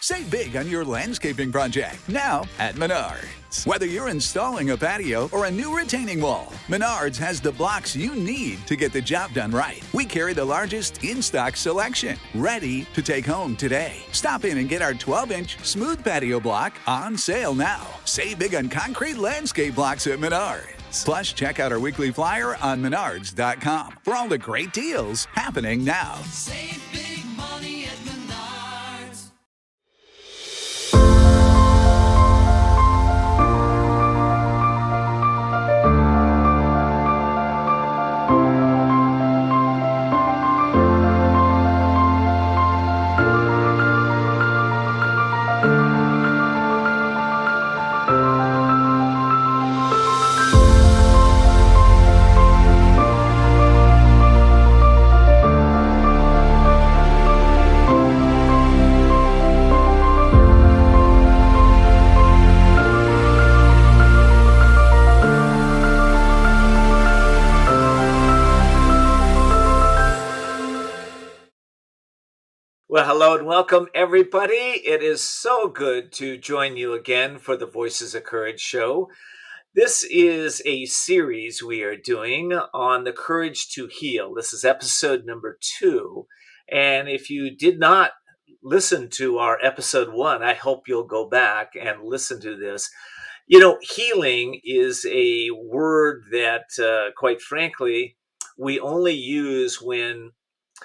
Save big on your landscaping project now at Menards. Whether you're installing a patio or a new retaining wall, Menards has the blocks you need to get the job done right. We carry the largest in-stock selection, ready to take home today. Stop in and get our 12-inch smooth patio block on sale now. Save big on concrete landscape blocks at Menards. Plus, check out our weekly flyer on Menards.com for all the great deals happening now. Save big money at Menards. Well, hello and welcome, everybody. It is so good to join you again for the Voices of Courage show. This is a series we are doing on the courage to heal. This is episode number 2. And if you did not listen to our episode 1, I hope you'll go back and listen to this. You know, healing is a word that, quite frankly, we only use when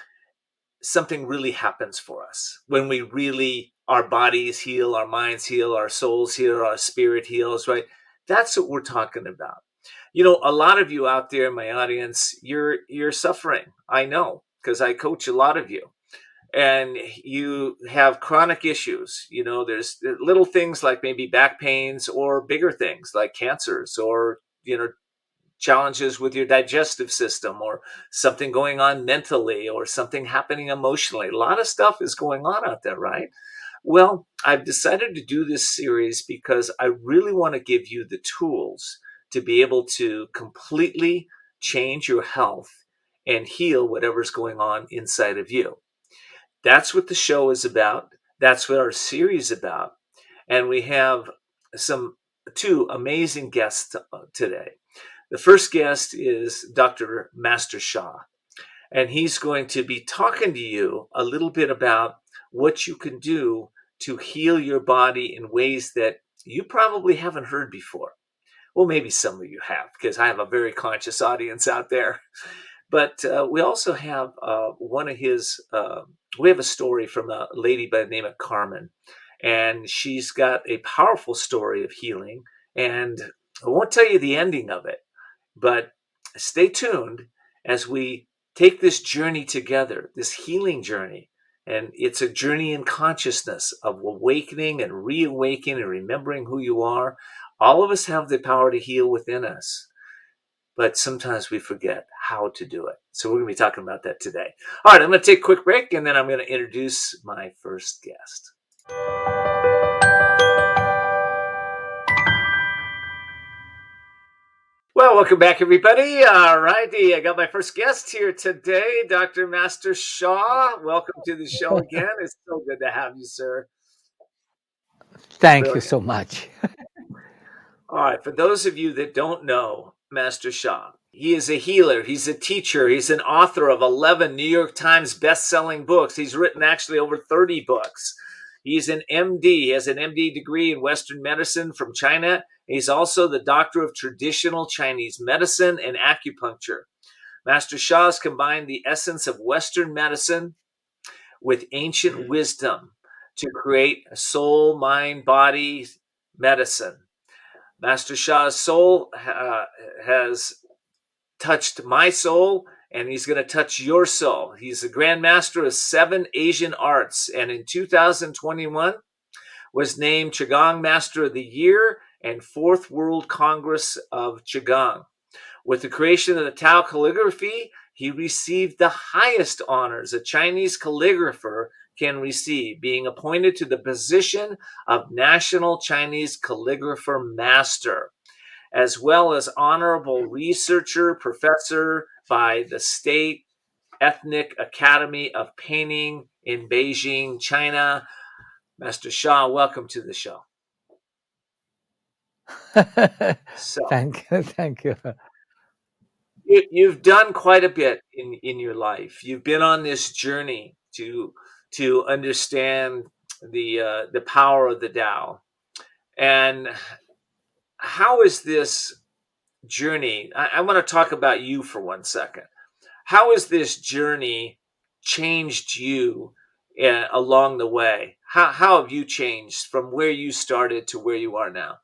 something really happens for us, when we really, our bodies heal, our minds heal, our souls heal, our spirit heals, right? That's what we're talking about. You know, a lot of you out there in my audience, you're suffering. I know, because I coach a lot of you. And you have chronic issues. You know, there's little things like maybe back pains, or bigger things like cancers, or, you know, challenges with your digestive system, or something going on mentally, or something happening emotionally. A lot of stuff is going on out there, right? Well, I've decided to do this series because I really want to give you the tools to be able to completely change your health and heal whatever's going on inside of you. That's what the show is about. That's what our series is about. And we have two amazing guests today. The first guest is Dr. Master Sha, and he's going to be talking to you a little bit about what you can do to heal your body in ways that you probably haven't heard before. Well, maybe some of you have, because I have a very conscious audience out there. But we also have we have a story from a lady by the name of Carmen, and she's got a powerful story of healing, and I won't tell you the ending of it. But stay tuned as we take this journey together, this healing journey. And it's a journey in consciousness of awakening and reawakening and remembering who you are. All of us have the power to heal within us, but sometimes we forget how to do it. So we're going to be talking about that today. All right, I'm going to take a quick break, and then I'm going to introduce my first guest. Well, welcome back, everybody. All righty, I got my first guest here today, Dr. Master Sha. Welcome to the show again. It's so good to have you, sir. Thank you so much. All right, for those of you that don't know Master Sha, he is a healer, he's a teacher, he's an author of 11 New York Times best-selling books. He's written actually over 30 books. He's an MD. He has an MD degree in Western medicine from China. He's also the doctor of traditional Chinese medicine and acupuncture. Master Sha has combined the essence of Western medicine with ancient wisdom to create a soul, mind, body medicine. Master Sha's soul has touched my soul, and he's going to touch your soul. He's the Grand Master of 7 Asian arts, and in 2021 was named Qigong Master of the Year and 4th World Congress of Qigong. With the creation of the Tao calligraphy, he received the highest honors a Chinese calligrapher can receive, being appointed to the position of National Chinese Calligrapher Master, as well as honorable researcher, professor by the State Ethnic Academy of Painting in Beijing, China. Master Sha, welcome to the show. So Thank you. you've done quite a bit in your life. You've been on this journey to understand the power of the Tao. And how is this journey? I want to talk about you for 1 second. How has this journey changed you along the way? How have you changed from where you started to where you are now?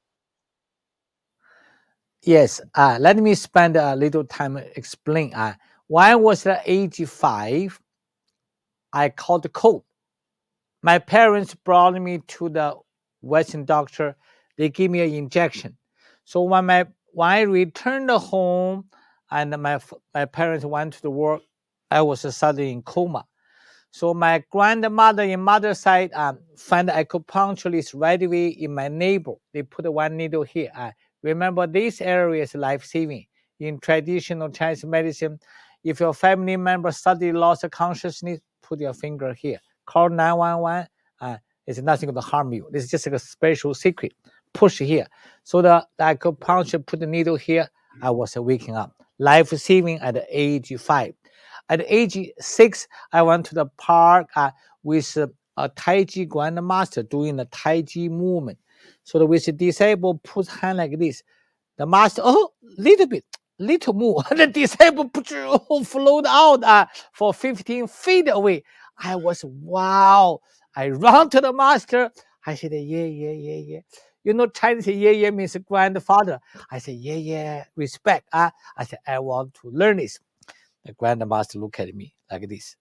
Yes, let me spend a little time explain. When I was at age 5, I caught the cold. My parents brought me to the Western doctor. They gave me an injection. So when I returned home and my parents went to the work, I was suddenly in coma. So my grandmother in mother's side found acupuncturist right away in my neighbor. They put one needle here. Remember, this area is life-saving. In traditional Chinese medicine, if your family member suddenly lost consciousness, put your finger here. Call 911. It's nothing going to harm you. This is just like a special secret. Push here. So the acupuncture put the needle here. I was waking up. Life-saving at age 5. At age 6, I went to the park with a Tai Chi grandmaster doing the Tai Chi movement. So with the disciple put hand like this. The master, little move. The disciple float out for 15 feet away. I was, wow. I run to the master. I said, yeah. You know, Chinese yeah means grandfather. I said, yeah, respect. I said, I want to learn this. The grandmaster looked at me like this.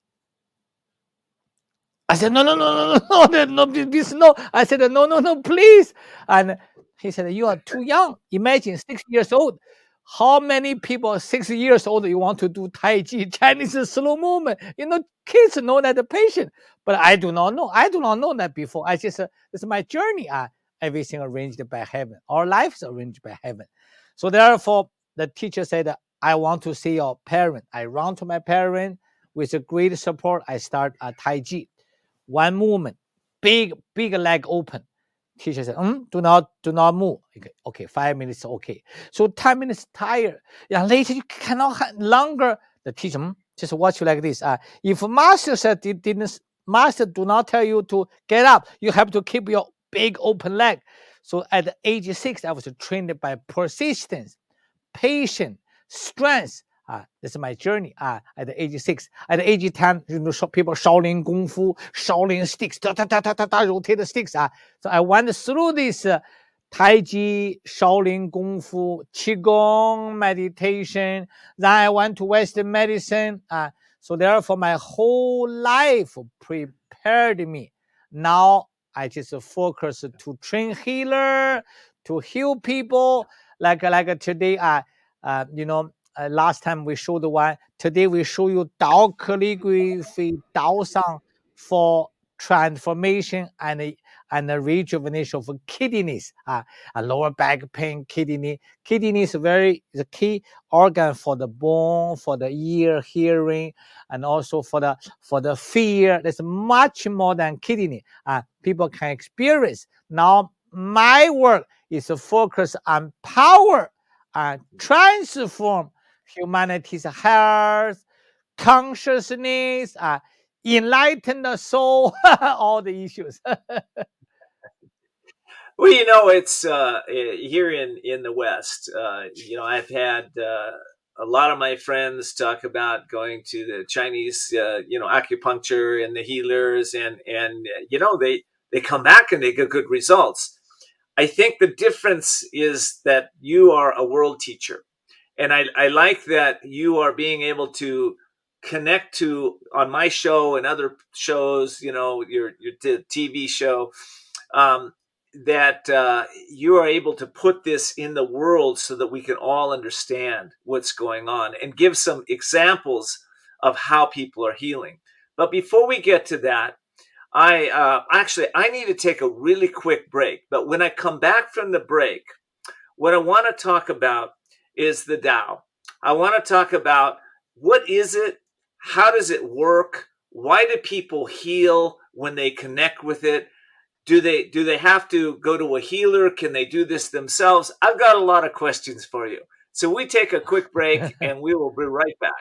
I said, no, please, no. I said, no, please. And he said, you are too young. Imagine 6 years old. How many people 6 years old you want to do Tai Chi, Chinese slow movement? You know, kids know that the patient, but I do not know. I do not know that before. I just, this is my journey. Everything arranged by heaven. Our life is arranged by heaven. So therefore, the teacher said, I want to see your parent. I run to my parent with a great support. I start a Tai Chi. One movement, big leg open. Teacher said, do not move. Okay, 5 minutes, okay. So 10 minutes tired. Yeah, later you cannot longer. The teacher just watch you like this. If master said master do not tell you to get up, you have to keep your big open leg. So at age 6, I was trained by persistence, patience, strength. This is my journey at the age 6. At the age 10, you know, people Shaolin Kung Fu, Shaolin sticks, rotate the sticks. So I went through this Tai Chi, Shaolin Kung Fu, Qigong, meditation. Then I went to Western medicine. So therefore, my whole life prepared me. Now I just focus to train healer, to heal people. Like today, last time we showed one. Today we show you Dao calligraphy, Dao Sang for transformation and the rejuvenation of kidneys. A lower back pain, kidney. Kidney is the key organ for the bone, for the ear, hearing, and also for the fear. There's much more than kidney. People can experience. Now my work is to focus on power and transform humanity's health, consciousness, enlighten the soul, all the issues. Well, you know, it's here in the West. I've had a lot of my friends talk about going to the Chinese, acupuncture and the healers, and they come back and they get good results. I think the difference is that you are a world teacher. And I like that you are being able to connect to on my show and other shows, your TV show, that you are able to put this in the world so that we can all understand what's going on and give some examples of how people are healing. But before we get to that, I need to take a really quick break. But when I come back from the break, what I want to talk about is the Tao. I want to talk about what is it, how does it work, why do people heal when they connect with it, Do they have to go to a healer? Can they do this themselves? I've got a lot of questions for you. So we take a quick break and we will be right back.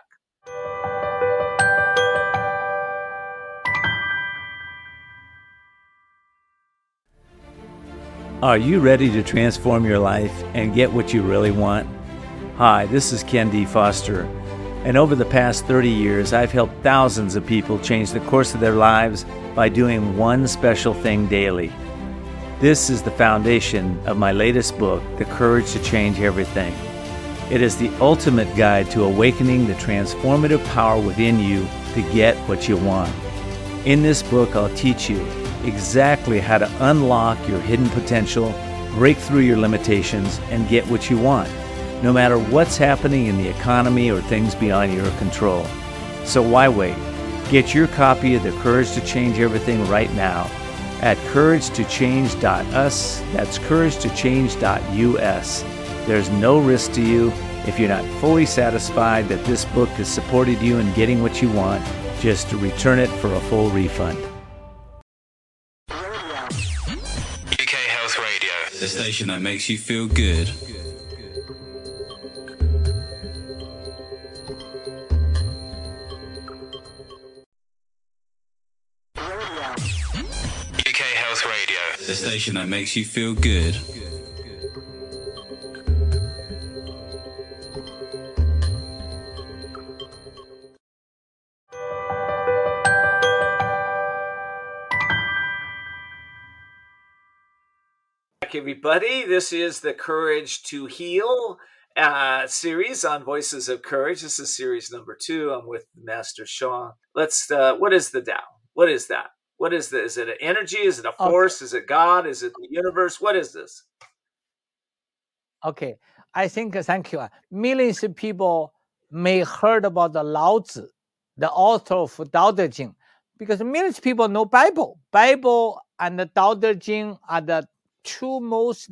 Are you ready to transform your life and get what you really want? Hi, this is Ken D. Foster, and over the past 30 years, I've helped thousands of people change the course of their lives by doing one special thing daily. This is the foundation of my latest book, The Courage to Change Everything. It is the ultimate guide to awakening the transformative power within you to get what you want. In this book, I'll teach you exactly how to unlock your hidden potential, break through your limitations, and get what you want, no matter what's happening in the economy or things beyond your control. So why wait? Get your copy of The Courage to Change Everything right now at couragetochange.us. That's couragetochange.us. There's no risk to you. If you're not fully satisfied that this book has supported you in getting what you want, just return it for a full refund. UK Health Radio, the station that makes you feel good. UK Health Radio, the station that makes you feel good. Everybody, this is the Courage to Heal series on Voices of Courage. This is series number 2. I'm with Master Sha. Let's what is the Tao? What is that? What is this? Is it an energy? Is it a force? Is it God? Is it the universe? What is this? Okay, I think, thank you. Millions of people may heard about the Lao Tzu, the author of Tao Te Ching, because millions of people know Bible. Bible and the Tao Te Ching are the two most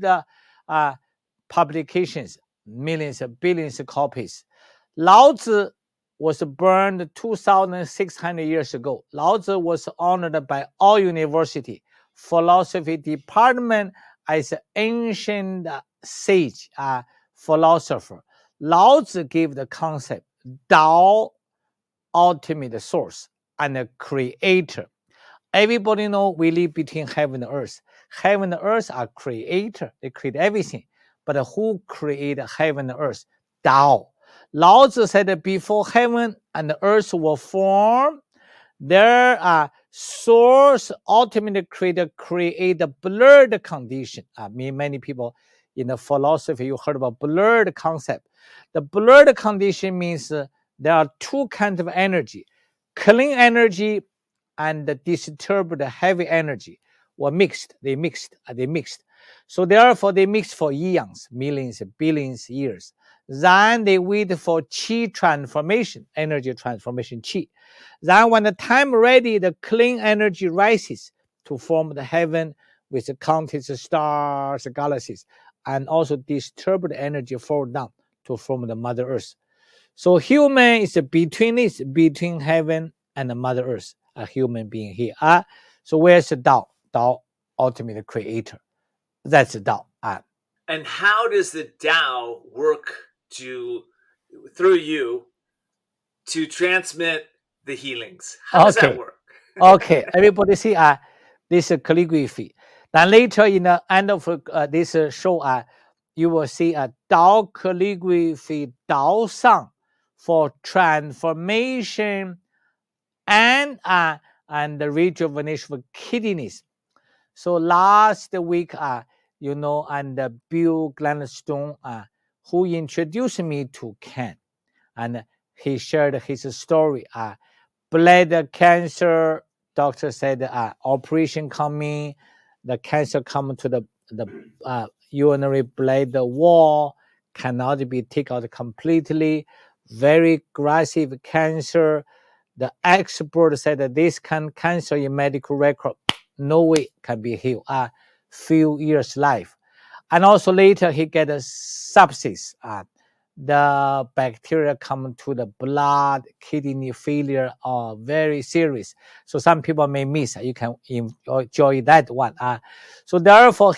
publications, millions of billions of copies. Lao Tzu was burned 2,600 years ago. Lao Tzu was honored by all university philosophy department as an ancient sage philosopher. Lao Tzu gave the concept Tao, ultimate source and a creator. Everybody know we live between heaven and earth. Heaven and earth are creator. They create everything. But who created heaven and earth? Tao. Lao Tzu said that before heaven and earth were formed, there are source ultimately create a blurred condition. Many people in the philosophy, you heard about blurred concept. The blurred condition means there are two kinds of energy. Clean energy and the disturbed heavy energy were mixed. They mixed. So therefore, they mixed for eons, millions, billions years. Then they wait for chi transformation, energy transformation, chi. Then when the time ready, the clean energy rises to form the heaven with the countless stars, galaxies, and also disturbed energy fall down to form the Mother Earth. So human is between heaven and the Mother Earth, a human being here. So where's the Tao? Tao, ultimate creator. That's the Tao. And how does the Tao work through you to transmit the healings? How does that work? Okay, everybody see this calligraphy. Then later in the end of this show, you will see a Tao calligraphy, Tao Sang, for transformation and the rejuvenation of kidneys. So last week, and Bill Gladstone, who introduced me to Ken, and he shared his story. Bladder cancer, doctor said operation coming, the cancer come to the urinary bladder wall, cannot be taken out completely, very aggressive cancer. The expert said that this kind of cancer in medical record, no way can be healed. Few years life. And also later he get a sepsis, the bacteria come to the blood, kidney failure are very serious. So some people may miss. You can enjoy that one. So therefore,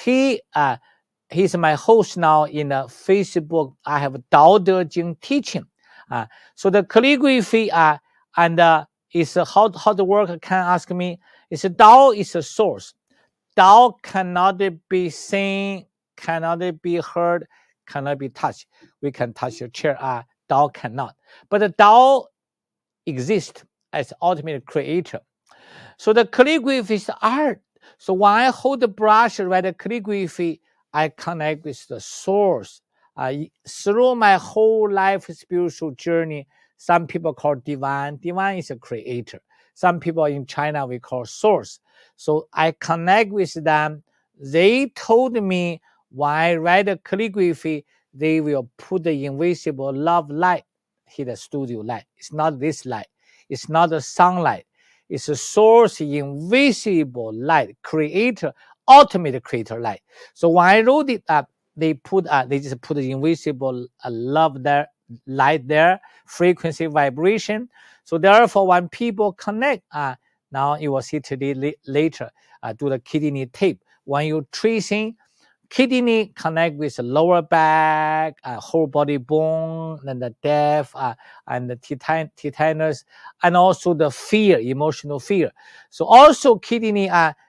he's my host now in the Facebook. I have Dao De Jing teaching. So the calligraphy and is how the work can ask me. Is Dao is a source. Dao cannot be seen, cannot be heard, cannot be touched. We can touch your chair. Dao cannot. But the Dao exists as ultimate creator. So the calligraphy is art. So when I hold the brush, write the calligraphy, I connect with the source. Through my whole life spiritual journey, some people call divine. Divine is a creator. Some people in China, we call source. So I connect with them. They told me when I write a calligraphy, they will put the invisible love light, hit the studio light. It's not this light. It's not the sunlight. It's a source, invisible light, creator, ultimate creator light. So when I wrote it up, they just put the invisible love there, light there, frequency, vibration. So therefore, when people connect, now you will see today later, do the kidney tape. When you're tracing, kidney connect with the lower back, whole body bone, and the deaf, and the titanus, and also the fear, emotional fear. So also kidney,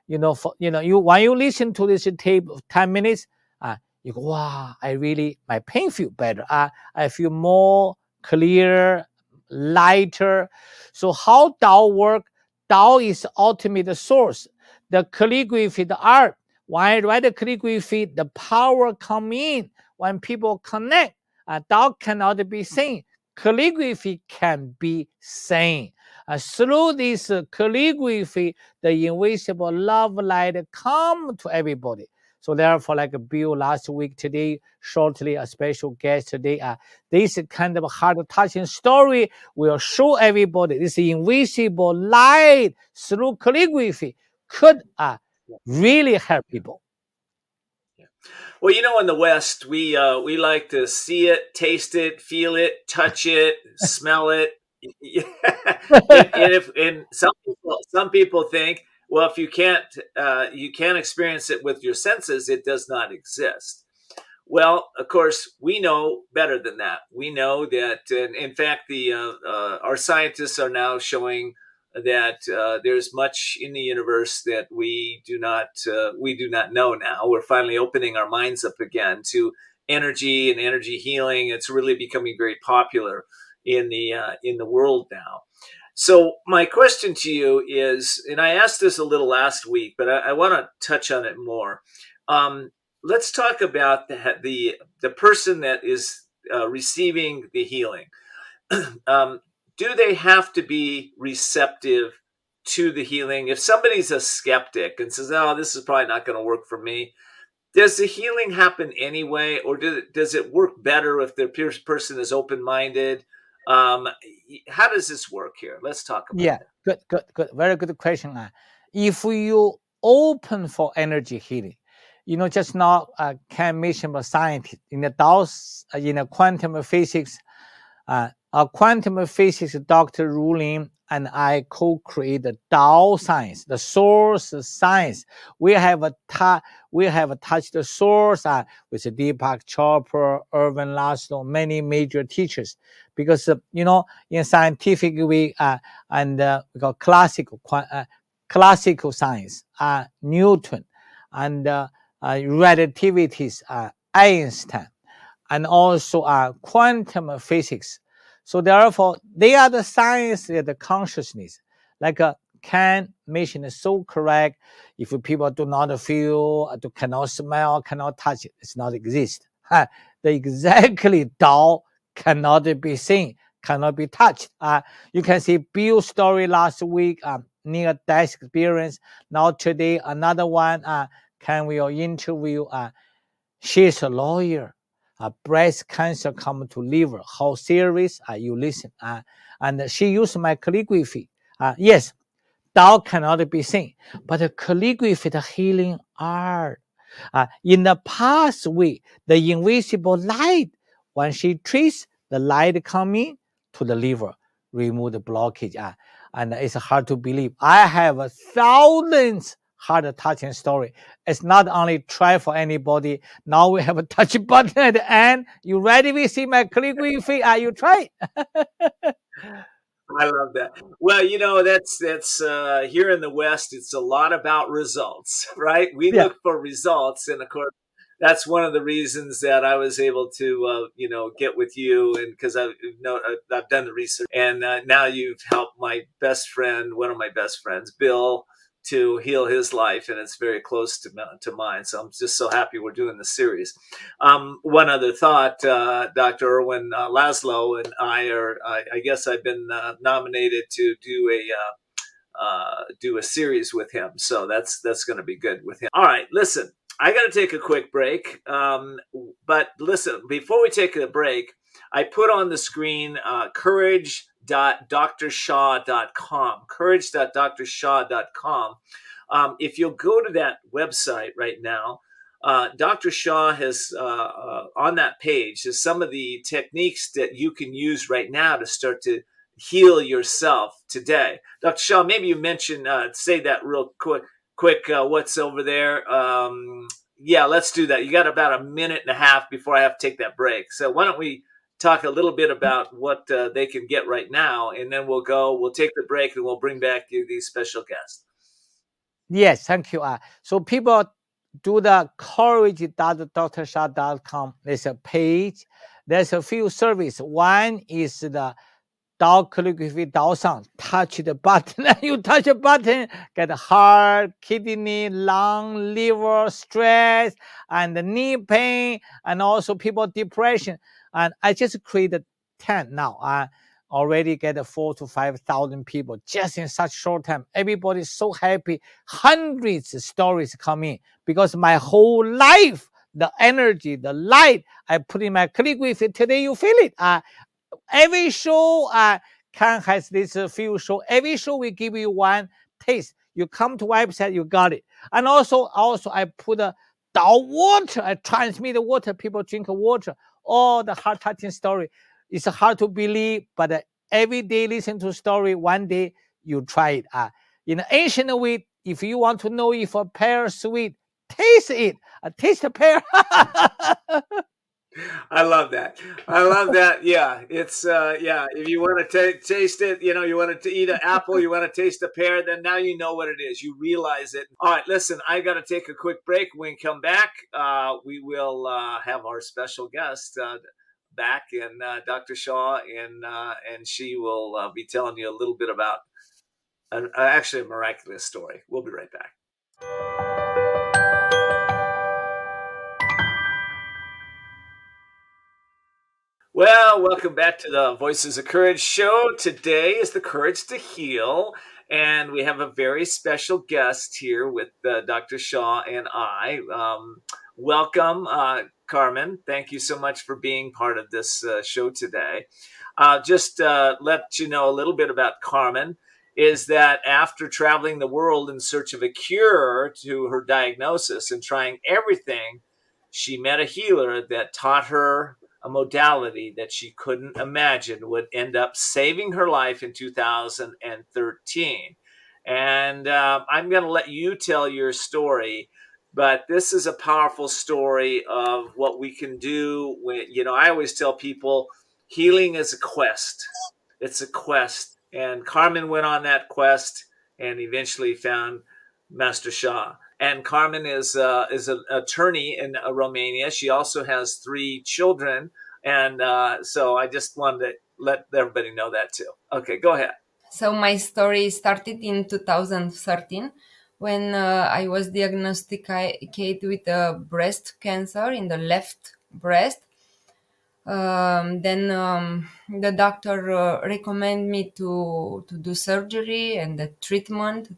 when you listen to this tape of 10 minutes, you go, wow, my pain feel better. I feel more clear, lighter. So how Dao work? Dao is ultimate source. The calligraphy, the art. When I write the calligraphy, the power come in. When people connect, Dao cannot be seen. Calligraphy can be seen. Through this calligraphy, the invisible love light come to everybody. So therefore, like Bill last week, today, shortly, a special guest today, this kind of heart-touching story will show everybody this invisible light through calligraphy could really help people. Well, in the West, we like to see it, taste it, feel it, touch it, smell it. and some people think, well, if you can't experience it with your senses, it does not exist. Well, of course, we know better than that. We know that, in fact, our scientists are now showing that there's much in the universe that we do not know now. We're finally opening our minds up again to energy and energy healing. It's really becoming very popular in the world now. So my question to you is, and I asked this a little last week, but I want to touch on it more. Let's talk about the person that is receiving the healing. Do they have to be receptive to the healing? If somebody's a skeptic and says, "Oh, this is probably not going to work for me," does the healing happen anyway, or does it work better if the person is open-minded? How does this work here? Let's talk about that. Good. Very good question. If you open for energy healing, just now Ken mentioned about scientists in the Dao, in quantum physics. Quantum physics Dr. Rulin and I co-create the Dao science, the source science. We have touched the source with Deepak Chopra, Irvin Laszlo, many major teachers, because in scientific way and we call classical science, Newton, and relativities, Einstein, and also quantum physics. So therefore, they are the science, they are the consciousness. Like Ken mentioned is so correct. If people do not feel, cannot smell, cannot touch it, it's not exist. The exactly Dao cannot be seen, cannot be touched. You can see Bill's story last week, near-death experience. Now today, another one, Ken will interview. She's a lawyer. Breast cancer come to liver. How serious? You listen. And she used my calligraphy. Yes, Dao cannot be seen, but the calligraphy, the healing art. In the past week, the invisible light When she treats, the light coming to the liver, remove the blockage. And it's hard to believe. I have thousands heart-touching story. It's not only try for anybody. Now we have a touch button at the end. You ready? We see my calligraphy. You try. I love that. Well, that's here in the West, it's a lot about results, right? We Yeah. look for results, and of course, that's one of the reasons that I was able to, get with you, and because I've done the research, and now you've helped my best friend, one of my best friends, Bill, to heal his life, and it's very close to mine. So I'm just so happy we're doing the series. One other thought, Dr. Erwin Laszlo and I guess I've been nominated to do a series with him. So that's going to be good with him. All right, listen, I got to take a quick break. But listen, before we take a break, I put on the screen courage.drshaw.com, courage.drshaw.com. If you'll go to that website right now, Dr. Shaw has on that page is some of the techniques that you can use right now to start to heal yourself today. Dr. Shaw, maybe you mention, say that real quick, what's over there. Yeah, let's do that. You got about a minute and a half before I have to take that break. So why don't we talk a little bit about what they can get right now, and then we'll take the break, and we'll bring back these special guests. Yes, thank you. So people do the courage.drshaw.com. There's a page. There's a few services. One is the Dao calligraphy Dao Sang. Touch the button. You touch a button, get heart, kidney, lung, liver, stress, and the knee pain, and also people depression. And I just created 10 now. I already get 4,000 to 5,000 people just in such short time. Everybody's so happy. Hundreds of stories come in because my whole life, the energy, the light I put in my calligraphy, today you feel it. Every show Can has this few show. Every show we give you one taste. You come to website, you got it. And also I put the water. I transmit the water. People drink water. All the heart-touching story. It's hard to believe, but every day listen to story. One day you try it. In ancient wheat, if you want to know if a pear sweet, taste it. Taste the pear. I love that. Yeah, it's if you want to taste it, you want to eat an apple, you want to taste a pear, then now you know what it is. You realize it. All right, listen, I got to take a quick break. When we come back, we will have our special guest back, and Dr. Shaw, and she will be telling you a little bit about actually a miraculous story. We'll be right back. Well, welcome back to the Voices of Courage show. Today is the Courage to Heal, and we have a very special guest here with Dr. Shaw and I. Welcome, Carmen. Thank you so much for being part of this show today. Just let you know a little bit about Carmen, is that after traveling the world in search of a cure to her diagnosis and trying everything, she met a healer that taught her a modality that she couldn't imagine would end up saving her life in 2013. And I'm going to let you tell your story, but this is a powerful story of what we can do when, I always tell people healing is a quest. It's a quest. And Carmen went on that quest and eventually found Master Shah. And Carmen is an attorney in Romania. She also has 3 children. And so I just wanted to let everybody know that too. Okay, go ahead. So my story started in 2013 when I was diagnosticated with breast cancer in the left breast. Then the doctor recommended me to do surgery and the treatment.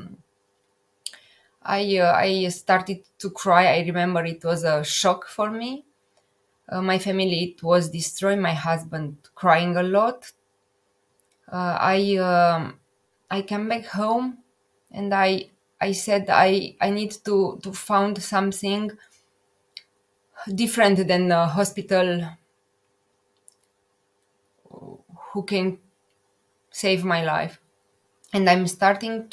I started to cry. I remember it was a shock for me. My family, it was destroyed. My husband crying a lot. I came back home, and I said I need to find something different than the hospital who can save my life. And I'm starting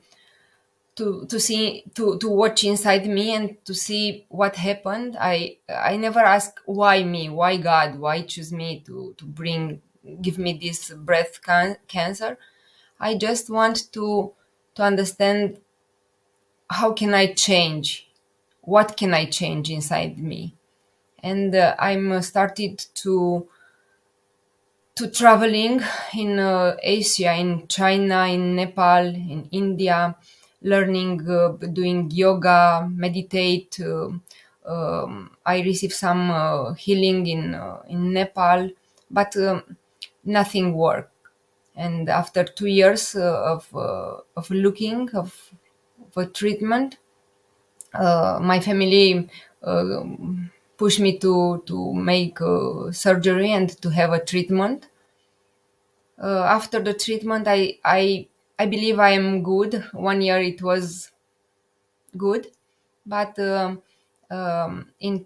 to watch inside me and to see what happened. I never ask why me, why God, why choose me to give me this cancer. I just want to understand how can I change, what can I change inside me. And I'm started to traveling in Asia, in China, in Nepal, in India, learning, doing yoga, meditate. I received some healing in Nepal, but nothing worked. And after 2 years of looking of a treatment, my family uh, pushed me to make surgery and to have a treatment. After the treatment, I believe I am good. 1 year it was good, but in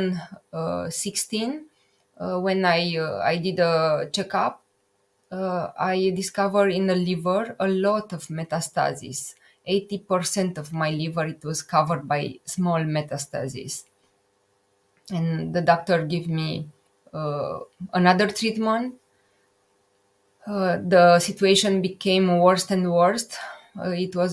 2016, when I did a checkup, I discovered in the liver a lot of metastases. 80% of my liver it was covered by small metastases, and the doctor gave me another treatment. The situation became worse and worse. It was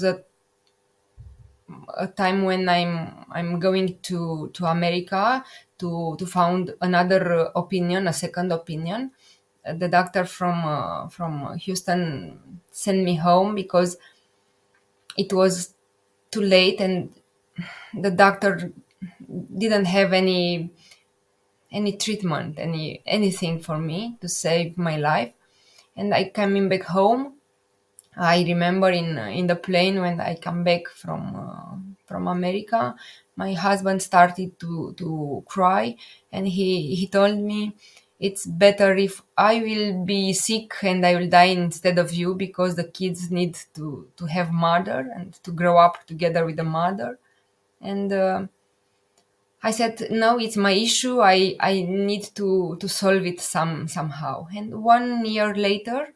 a time when I'm going to America to found another opinion, a second opinion. The doctor from Houston sent me home because it was too late, and the doctor didn't have any treatment, anything for me to save my life. And I coming back home. I remember in the plane when I come back from America, my husband started to cry, and he told me it's better if I will be sick and I will die instead of you, because the kids need to have mother and to grow up together with the mother. And I said, no, it's my issue. I need to solve it somehow. And 1 year later,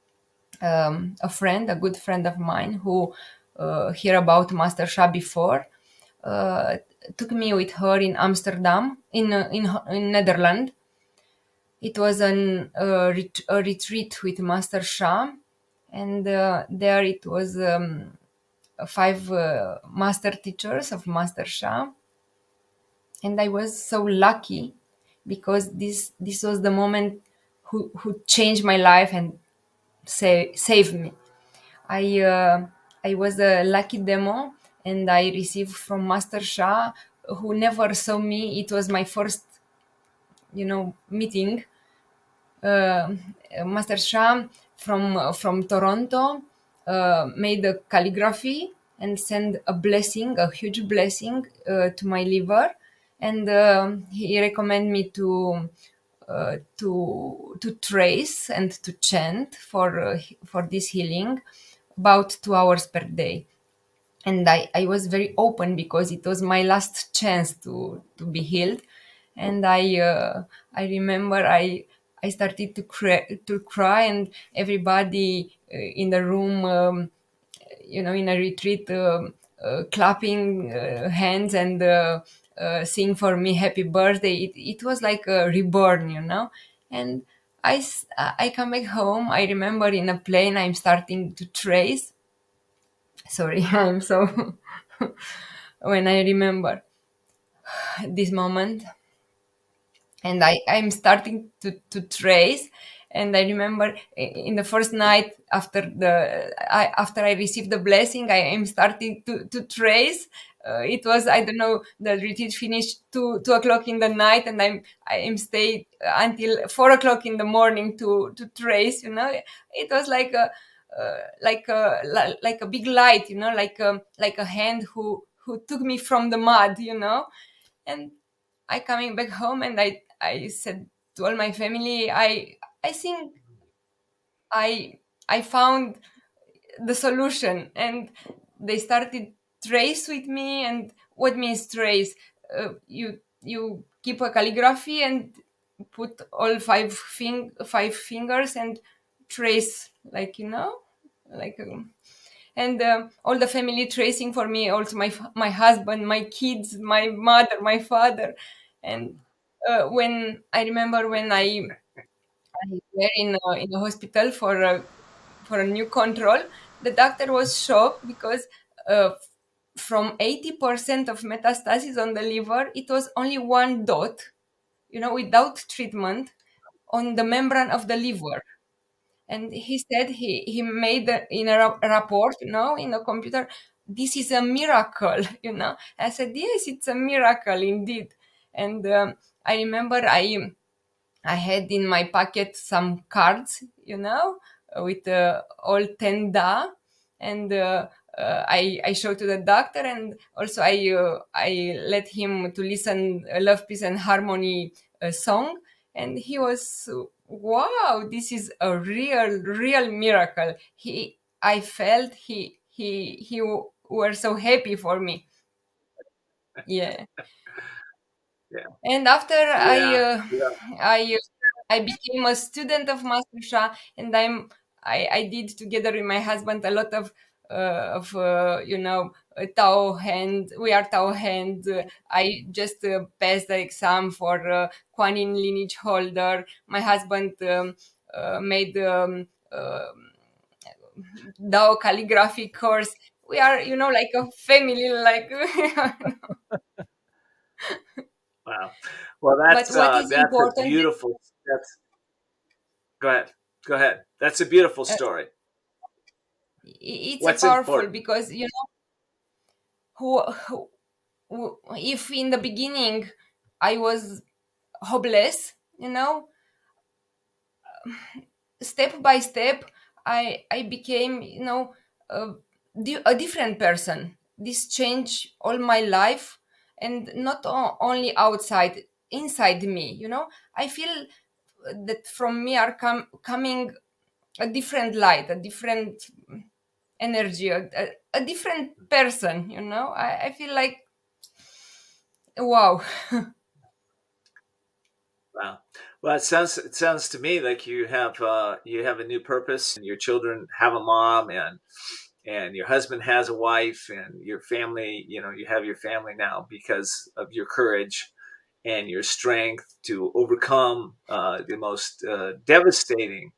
a good friend of mine who hear about Master Shah before, uh, took me with her in Amsterdam, in Netherlands. It was a retreat with Master Shah, and there it was five master teachers of Master Shah, and I was so lucky because this was the moment who changed my life and saved me. I uh, I was a lucky demo, and I received from Master Shah, who never saw me. It was my first, meeting. Uh, Master Shah from Toronto made a calligraphy and sent a blessing, a huge blessing, to my liver, and he recommended me to trace and to chant for this healing about 2 hours per day. And I was very open because it was my last chance to be healed. And I remember I started to cry, and everybody in the room, in a retreat, clapping hands and sing for me happy birthday. It was like a reborn. And I come back home. I remember in a plane I'm starting to trace. Sorry, I'm so when I remember this moment, and I'm starting to trace. And I remember in the first night after I received the blessing, I am starting to trace. It was, I don't know, the retreat finished 2 o'clock in the night, and I am stayed until 4 o'clock in the morning to trace. It was like a big light, like a hand who took me from the mud. And I coming back home, and I said to all my family, I think I I found the solution. And they started trace with me. And what means trace? You keep a calligraphy, and put all five fingers and trace, like, like. And all the family tracing for me, also my husband, my kids, my mother, my father. And when I remember when I were in the hospital for a new control, the doctor was shocked because uh, from 80% of metastasis on the liver, it was only one dot, without treatment, on the membrane of the liver. And he said he made in a report, in a computer, this is a miracle. I said, yes, it's a miracle indeed. And I remember I had in my pocket some cards, with all 10 da, and I showed to the doctor, and also I let him to listen Love, Peace and Harmony song, and he was, wow, this is a real miracle. I felt he were so happy for me. Yeah. Yeah. And after Yeah. I became a student of Master Sha, and I did together with my husband a lot of Tao hand. We are Tao hand. I just passed the exam for Kuan Yin lineage holder. My husband made Dao calligraphy course. We are, like a family, like. Wow. Well, But what is that's a important? beautiful. That's Go ahead. Go ahead. That's a beautiful story. It's a What's powerful important? because if in the beginning I was hopeless, step by step I became, a, a different person. This changed all my life, and not only outside, inside me. I feel that from me are coming a different light, a different energy, a different person. I feel like, wow. Wow. Well, it sounds to me like you have a new purpose, and your children have a mom, and your husband has a wife, and your family. You have your family now because of your courage and your strength to overcome the most devastating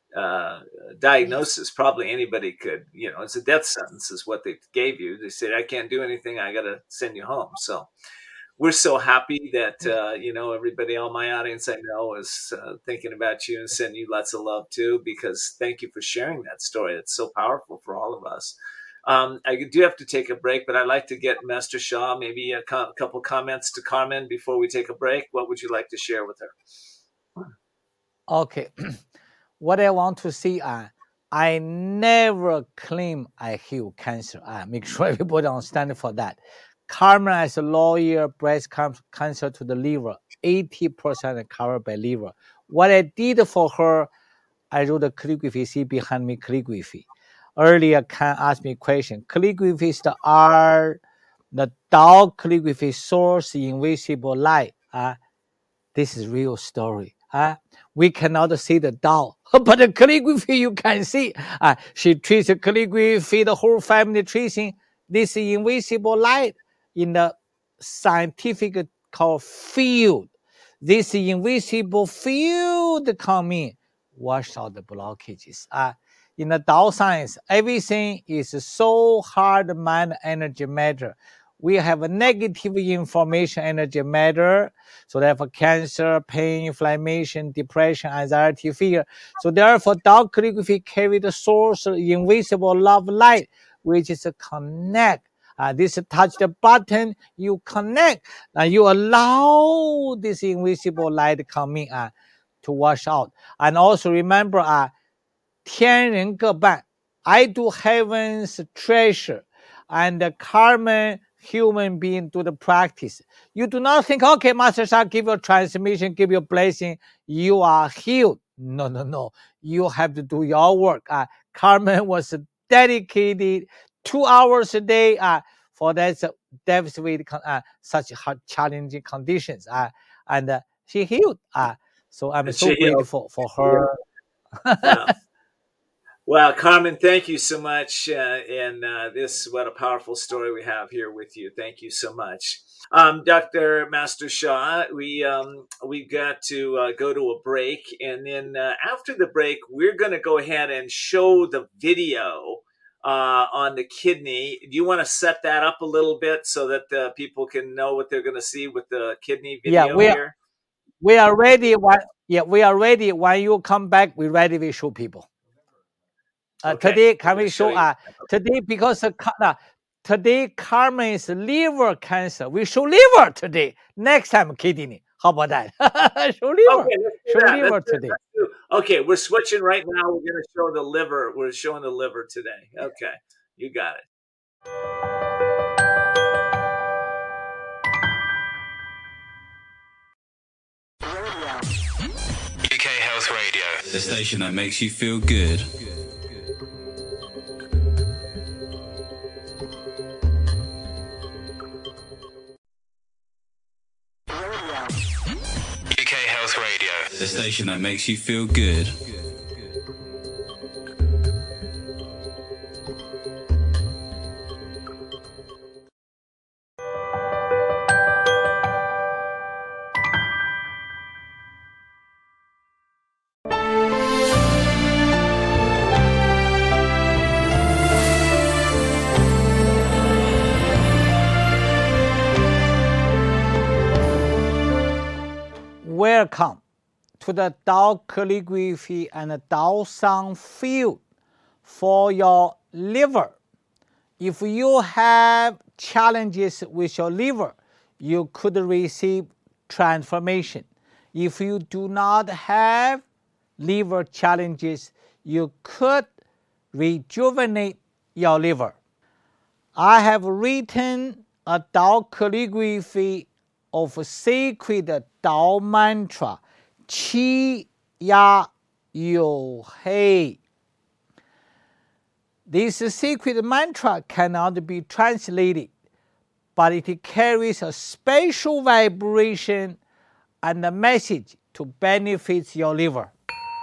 diagnosis probably anybody could. It's a death sentence is what they gave you. They said, I can't do anything, I gotta send you home. So we're so happy that everybody, all my audience I know is thinking about you and sending you lots of love too, because thank you for sharing that story. It's so powerful for all of us. I do have to take a break, but I'd like to get Master Sha maybe a couple comments to Carmen before we take a break. What would you like to share with her? Okay. What I want to see, I never claim I heal cancer. Make sure everybody understand for that. Carmen, as a lawyer, breast cancer to the liver, 80% covered by liver. What I did for her, I wrote a calligraphy. See behind me, calligraphy. Earlier, Ken asked me a question. Calligraphy is the art, the Tao calligraphy source, invisible light. This is real story. We cannot see the Tao, but the calligraphy you can see. She treats the calligraphy, the whole family tracing this invisible light in the scientific called field. This invisible field coming wash out the blockages. In the Tao science, everything is so hard mind energy matter. We have a negative information energy matter. So therefore, cancer, pain, inflammation, depression, anxiety, fear. So therefore, Tao calligraphy carry the source of invisible love light, which is a connect. This touch the button, you connect, and you allow this invisible light coming to wash out. And also remember, 天人各半. I do heaven's treasure, and the Carmen human being do the practice. You do not think, okay, Master Sha, give you a transmission, give you a blessing, you are healed. No. You have to do your work. Carmen was dedicated 2 hours a day for that devastating, such hard, challenging conditions. And she healed. So I'm And so grateful for her. Wow. Well, Carmen, thank you so much. And this, what a powerful story we have here with you. Thank you so much. Dr. Master Shah, we got to go to a break. And then after the break, we're going to go ahead and show the video on the kidney. Do you want to set that up a little bit so that people can know what they're going to see with the kidney video here? We are ready. We are ready. When you come back, we're ready. We show people. Okay. Today, can we show? you. Today, because today Carmen's liver cancer. We show liver today. Next time, kidney. How about that? Show liver. Okay, let's do show that. liver Let's do- today. let's do- Okay, we're switching right now. We're going to show the liver. We're showing the liver today. Okay, you got it. UK Health Radio, the station that makes you feel good. UK Health Radio, the station that makes you feel good. Welcome to the Tao calligraphy and Tao sound field for your liver. If you have challenges with your liver, you could receive transformation. If you do not have liver challenges, you could rejuvenate your liver. I have written a Tao calligraphy of sacred Tao mantra, Qi Ya You Hei. This sacred mantra cannot be translated, but it carries a special vibration and a message to benefit your liver.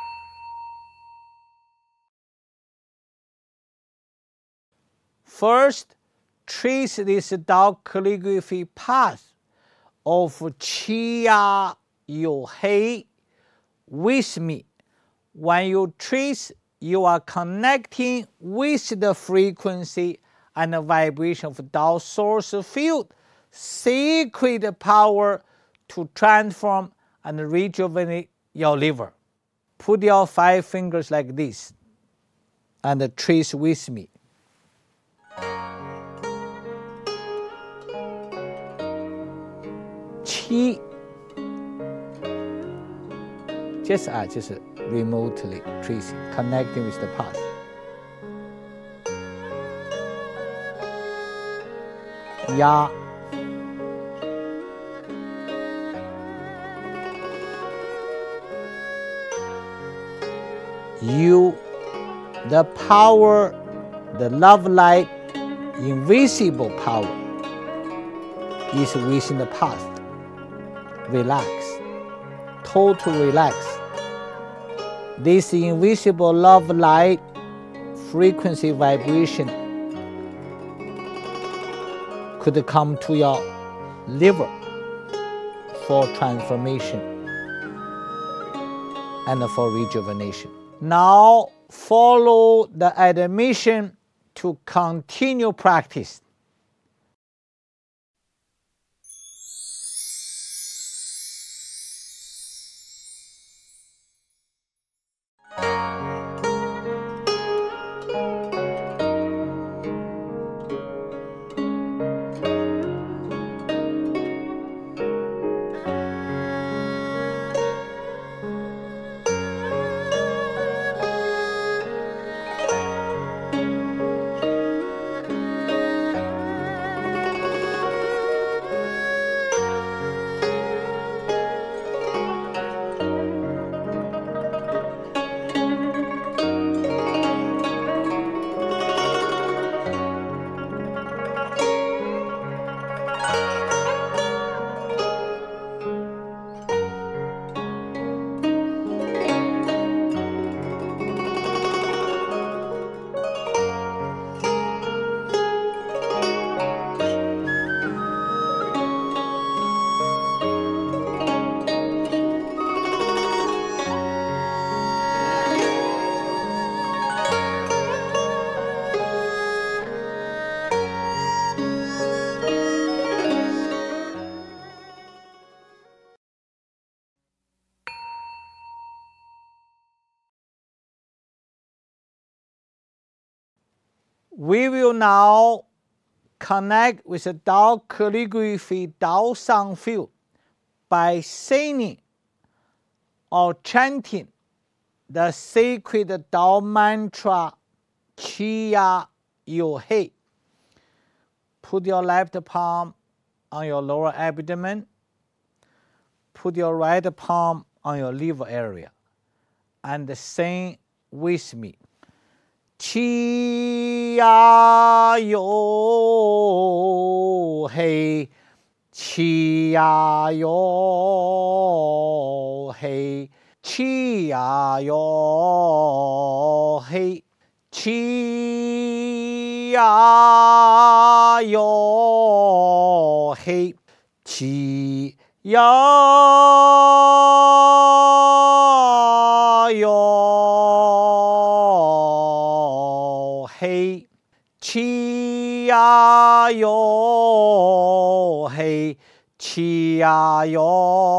First, trace this Tao calligraphy path of Qi Ya You Hei with me. When you trace, you are connecting with the frequency and the vibration of Tao source field, sacred power to transform and rejuvenate your liver. Put your 5 fingers like this and trace with me. Qi, just remotely tracing, connecting with the path. Ya, you, the power, the love light, invisible power is within the path. Relax, total relax. This invisible love light frequency vibration could come to your liver for transformation and for rejuvenation. Now follow the admission to continue practice. We will now connect with the Tao calligraphy Tao sound field by singing or chanting the sacred Tao mantra Qi Yu Hei. Put your left palm on your lower abdomen. Put your right palm on your liver area and sing with me. Qi Yu Hei, Qi Yu Hei, Qi Yu Hei, Qi Yu Hei, Qi Yu Hei, Qi Yu Hei, Qi Yu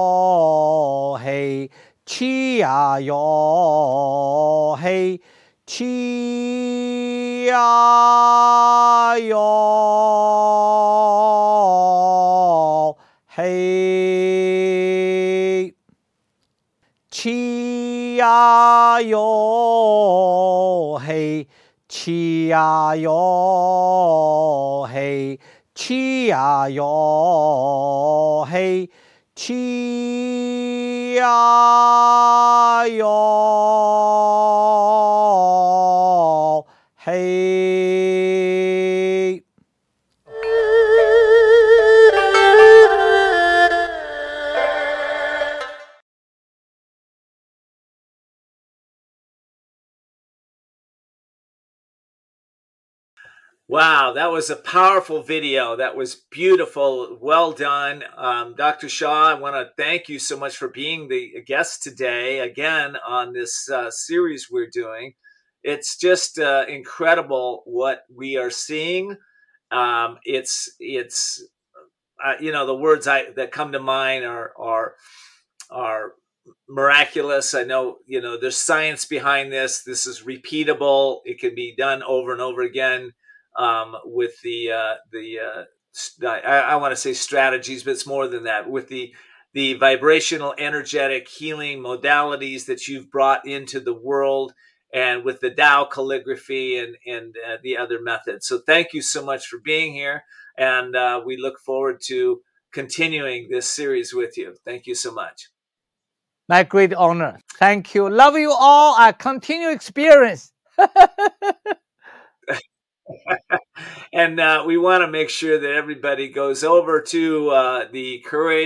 Hei, Qi Yu Hei, Qi Yu Hei, Qi Yu Hei, Qi Yu Hei, Qi Yu Hei, Qi Yu Hei. Wow, that was a powerful video. That was beautiful. Well done. Dr. Shaw, I want to thank you so much for being the guest today, again, on this series we're doing. It's just incredible what we are seeing. It's the words that come to mind are miraculous. I know, there's science behind this. This is repeatable. It can be done over and over again. With I want to say strategies, but it's more than that. With the vibrational, energetic healing modalities that you've brought into the world, and with the Tao calligraphy and the other methods. So thank you so much for being here, and we look forward to continuing this series with you. Thank you so much. My great honor. Thank you. Love you all. I continue experience. And we want to make sure that everybody goes over to the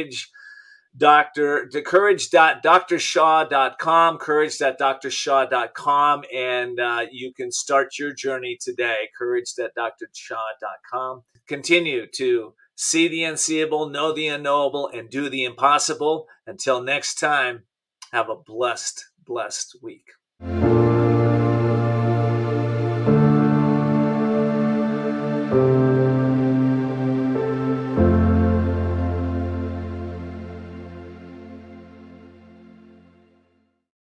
courage.drshaw.com, courage.drshaw.com, and you can start your journey today, courage.drshaw.com. Continue to see the unseeable, know the unknowable, and do the impossible. Until next time, have a blessed week.